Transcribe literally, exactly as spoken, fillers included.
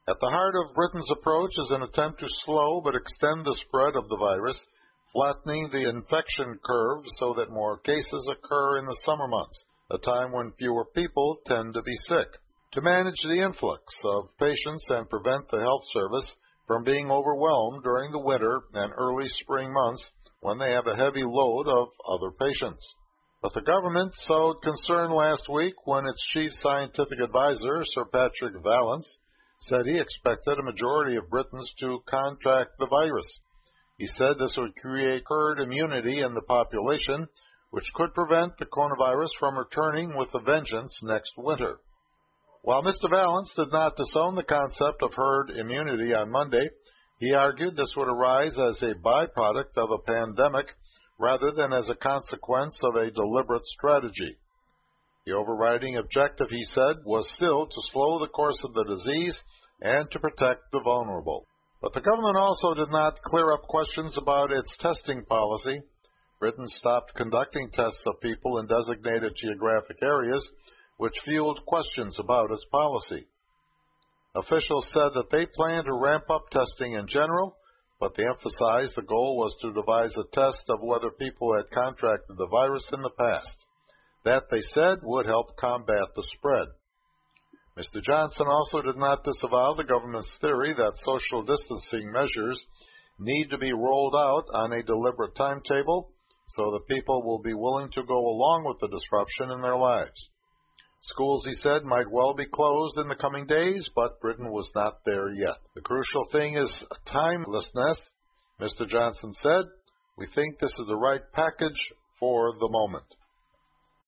At the heart of Britain's approach is an attempt to slow but extend the spread of the virus, flattening the infection curve so that more cases occur in the summer months, a time when fewer people tend to be sick. To manage the influx of patients and prevent the health service from being overwhelmed during the winter and early spring months when they have a heavy load of other patients. But the government sowed concern last week when its chief scientific advisor, Sir Patrick Vallance, said he expected a majority of Britons to contract the virus. He said this would create herd immunity in the population, which could prevent the coronavirus from returning with a vengeance next winter. While Mister Vallance did not disown the concept of herd immunity on Monday, he argued this would arise as a byproduct of a pandemic rather than as a consequence of a deliberate strategy. The overriding objective, he said, was still to slow the course of the disease and to protect the vulnerable. But the government also did not clear up questions about its testing policy. Britain stopped conducting tests of people in designated geographic areas, which fueled questions about its policy. Officials said that they plan to ramp up testing in general, but they emphasized the goal was to devise a test of whether people had contracted the virus in the past. That, they said, would help combat the spread. Mister Johnson also did not disavow the government's theory that social distancing measures need to be rolled out on a deliberate timetable so that people will be willing to go along with the disruption in their lives. Schools, he said, might well be closed in the coming days, but Britain was not there yet. The crucial thing is timelessness, Mister Johnson said. We think this is the right package for the moment.